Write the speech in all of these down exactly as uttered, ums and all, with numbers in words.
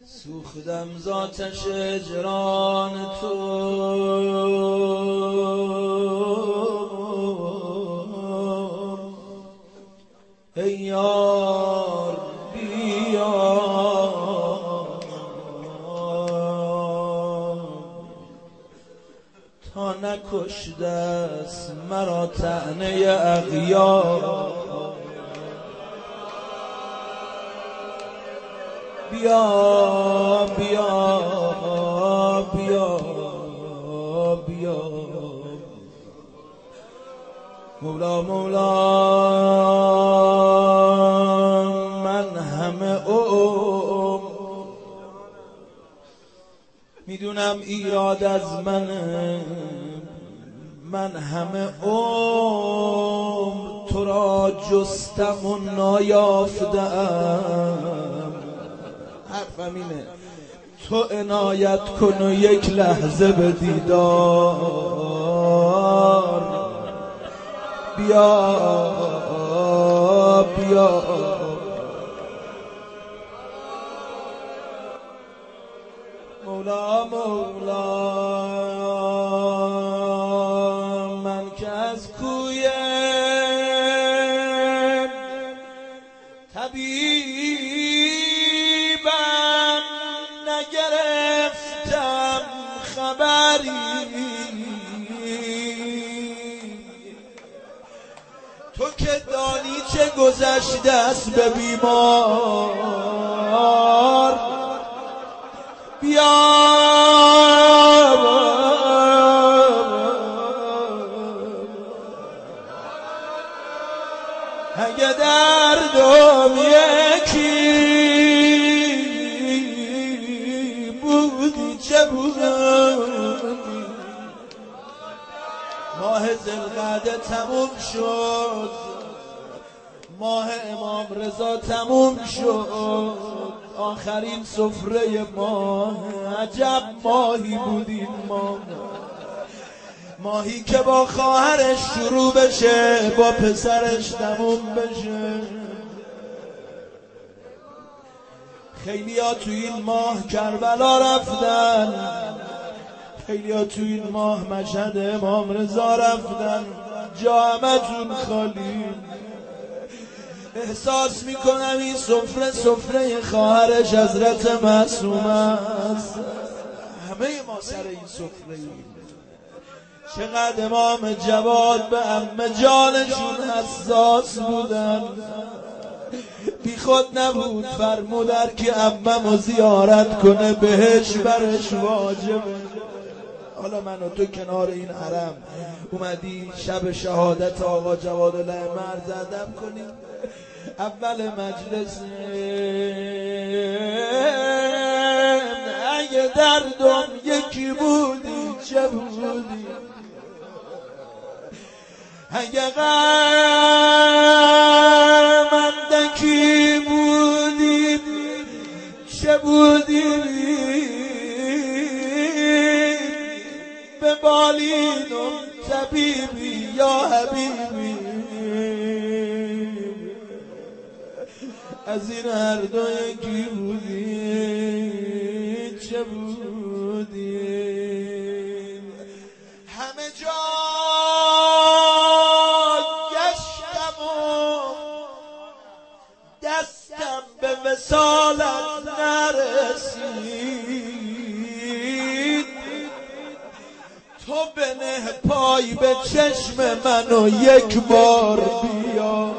سوختم ذاتش اجران تو، ای یار بیا تا نکشته است مرا طعنه اغیار. بیا بیا بیا بیا مولا مولا، من همه عمر میدونم ایراد از منه، من همه عمر تو را جستم و نایافتم. حرفم اینه تو عنایت کن و یک لحظه به دیدار. بیا بیا مولا مولا، من که از کوی طبیبم نگرفتم خبری، تو که دانی چه گذشته است به بیمار. بیا اگه دردم یکی بودی چه بودی. ماه ذوالقعده تموم شد، ماه امام رضا تموم شد، آخرین سفره ماه. عجب ماهی بود این ماه، ماهی که با خواهرش شروع بشه با پسرش تموم بشه. خیلی ها تو این ماه کربلا رفتن، خیلی ها تو این ماه مشهد امام رضا رفتن، جا همتون خالی. احساس میکنم این سفره سفره خواهرش حضرت معصوم است. همه ما سر این سفره ایم. چقدر امام جواد به عمه جانشون حساس بودن، بی خود نبود فرمودن که عمه‌مو زیارت کنه بهش برش واجبه. حالا من و تو کنار این حرم اومدی شب شهادت آقا جوادالله مرز ادب کنیم. اول مجلس اگه دردم یکی بودی چه بودی، اگه غم اندکی بودی چه بودی. به بالینم طبیبی یا حبیبی، از این هر دو یکی بودی چه بودی. همه جا گشتم و دستم به وصالت نرسید، تو بنه پای به چشم منو یک بار بیا.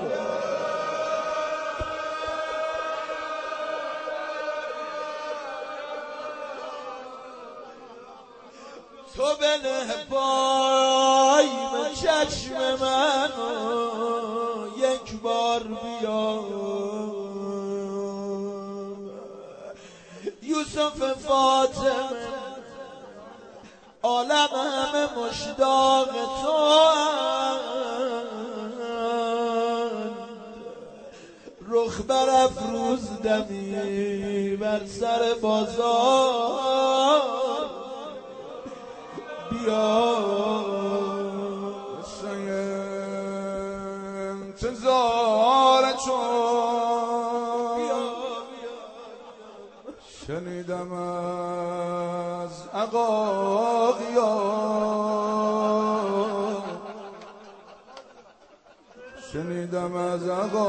تو بنه پای به چشم منو یک بار بیا. یوسف فاطمه عالم همه مشتاق تو اند، رخ برافروز دمی بر سر بازار. بیا انتظار چون شنیدم از عقاقیان شنیدم از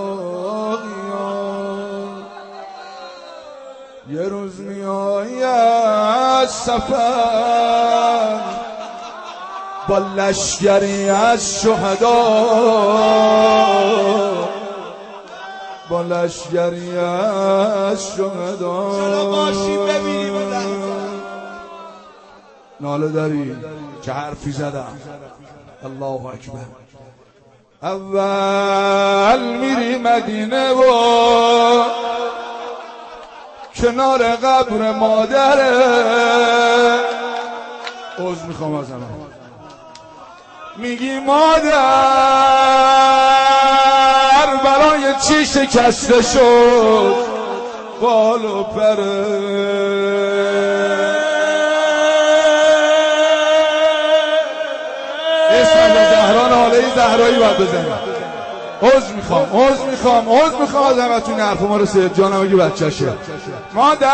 عقاقیان یه روز میایی از سفر با لشگری از شهدا با لشگری از شهدا چرا باشیم ببینیم ناله داری چه حرفی زدم الله اکبر اول میری مدینه و کنار قبر مادره عوض میخوام از همه میگی مادر برای چی شکسته شد بال و پره اسم زهرا ناله زهرایی باید بزنیم عوض میخوام عوض میخوام عوض میخوام از همه تون حرف ما رو سید جانم اگه بچهشه مادر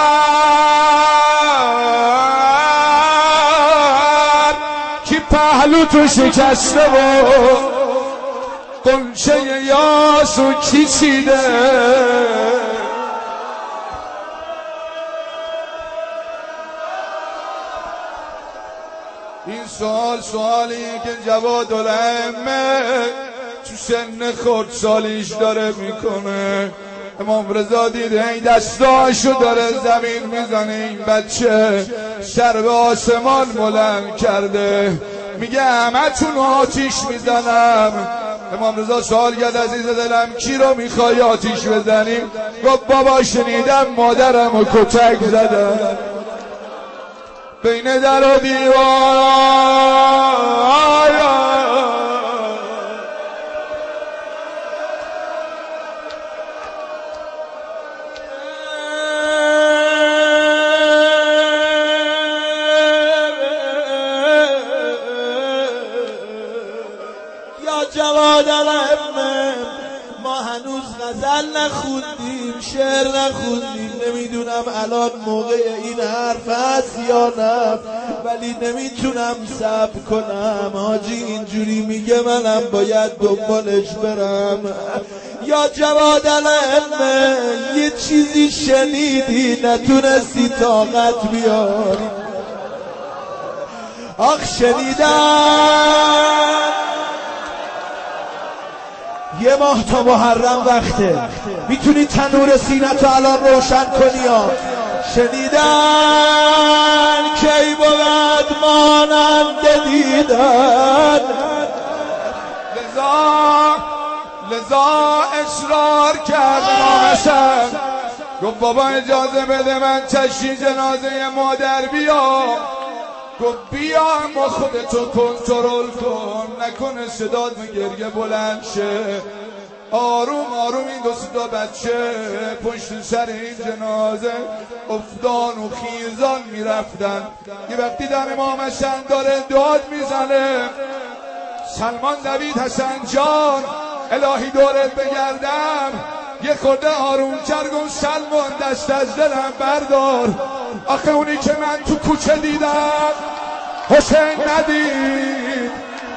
کی پهلو تو شکسته و قنچه یاسو کی چیده این سوال سوالی که جواد الائمه تو سن خورد سالیش داره میکنه امام رضا دیده این دستاشو داره زمین میزنه این بچه سر به آسمان بلند کرده میگه همتون آتیش میزنم امام رضا سوال کرد عزیز دلم کی رو میخوای آتیش بزنیم گفت بابا شنیدم مادرم و کتک زدم بین در و دیوار جواد الائمه ما هنوز غزل نخوندیم شعر نخوندیم نمیدونم الان موقع این حرف هست یا نه ولی نمیتونم صبر کنم حاجی اینجوری میگه منم باید دنبالش برم یا جواد الائمه یه چیزی شنیدی نتونستی طاقت بیاری آخ شنیدم یه ماه تا محرم وقته میتونی تنور سینتو الان روشن کنی ها شنیدن کی بود مانند دیدن لذا لذا اصرار کرد نامسن گفت بابا اجازه بده من تشییع جنازه مادر بیام گفت بیا اما خودتو کنترل کن نکنه صدات به گریه بلند شه آروم آروم این دو تا بچه پشت سر این جنازه افتان و خیزان میرفتن یه وقتی در امام حسن داره داد میزنه سلمان دوید حسن جان الهی دورت بگردم یه خورده آروم کرگم سلمان دست از دلم بردار آخه اونی که من تو کوچه دیدم حسین ندید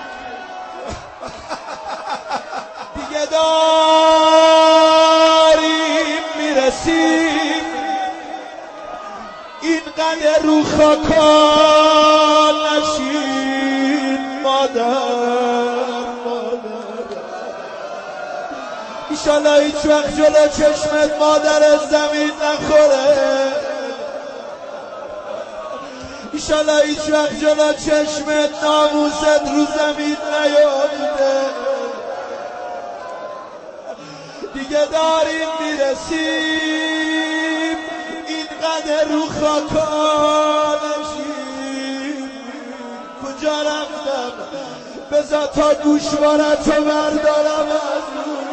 دیگه داریم میرسیم این قدر رو خاکان نشین مادر ایشالله هیچ وقت جلو چشمت مادر زمین نخوره ایشالله هیچ وقت جلو چشمت ناموست رو زمین نیفته دیگه داریم میرسیم اینقدر رو خاکانشیم کجا رفتم بذار تا گوشوارتو بردارم از روی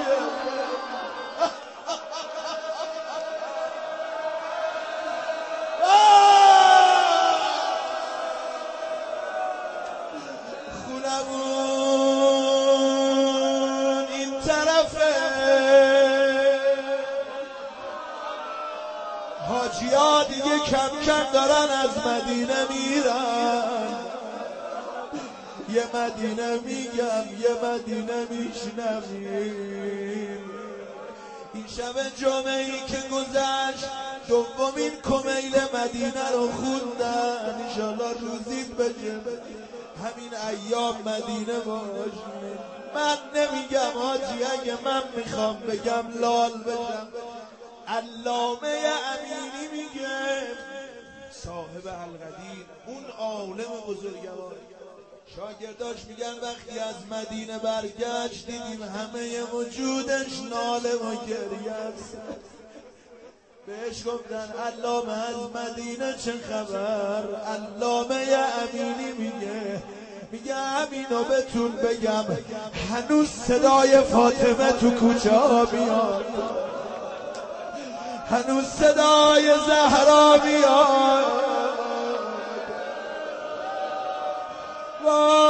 خونمون این طرفه حاجی‌ها دیگه کم کم دارن از مدینه میرن. یه مدینه میگم یه مدینه میشنویم. این شب جمعه‌ای که گذشت دومین کمیل مدینه رو خوندن. انشالله روزید بشه همین ایام مدینه باشیم. من نمیگم حاجی، اگه من میخوام بگم لال بشم. علامه امینی میگه صاحب القدیر، اون عالم بزرگوار، شاگرداش میگن وقتی از مدینه برگشت دیدیم همه وجودش ناله و گریه است. بهش گفتن علامه از مدینه چه خبر؟ علامه امینی میگه میگه همینو بهتون بگم، هنوز صدای فاطمه تو کوچه ها میاد، هنوز صدای زهرا میاد.